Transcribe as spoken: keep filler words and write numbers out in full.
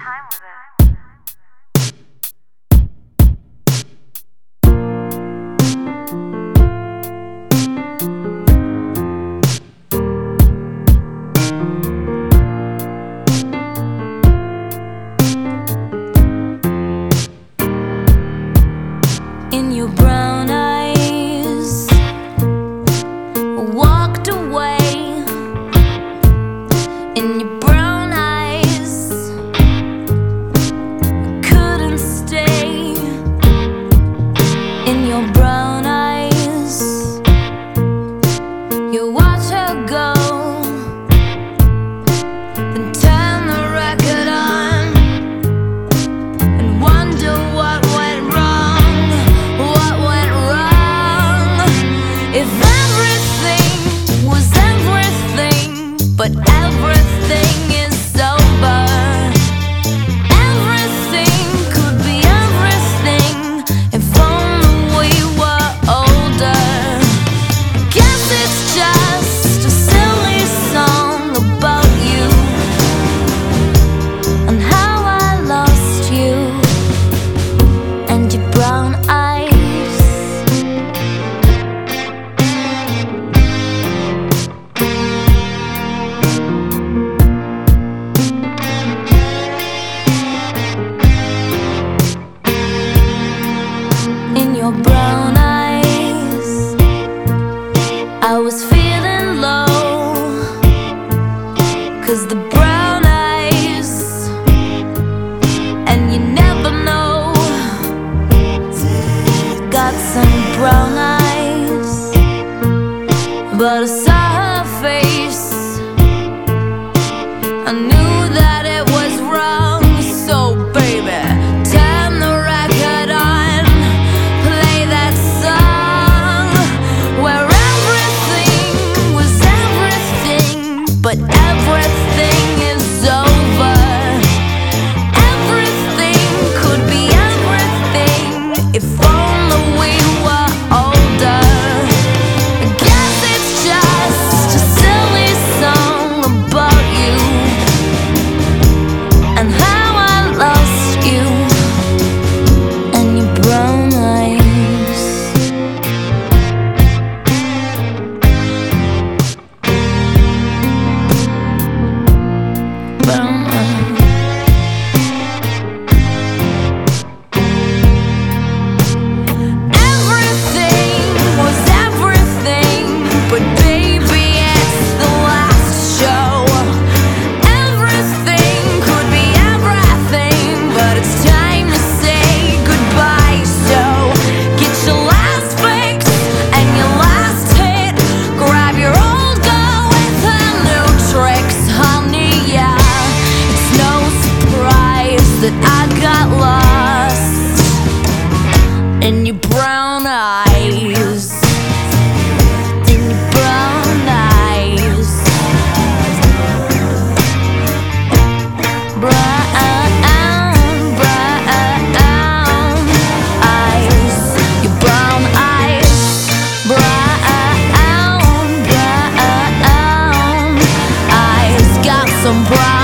time with it. In your brown eyes, walked away. In your brown eyes, couldn't stay. In your brown eyes, you watch her go, then turn the record on and wonder what went wrong. What went wrong? If everything was everything, but everything is over. Everything could be everything if only we were older. Guess it's just a silly song about you and how I lost you and your brown eyes. In your brown eyes, I was feeling low, 'cause the brown eyes, and you never know, got some brown eyes. But I saw her face, I knew that it was wrong. So baby, turn the record on, play that song where everything was everything, but everything is over. Everything could be everything if only we were older. I guess it's just a silly song about you and how I lost you and your brown eyes. Brown eyes. Everything was everything, but baby, it's the last show. Everything could be everything, but it's time to say goodbye. So get your last fix and your last hit. Grab your old girl with her new tricks, honey. Yeah, it's no surprise that I got lost in your brown eyes. In your brown eyes. Brown, brown eyes. Your brown eyes. Brown, brown eyes. Got some brown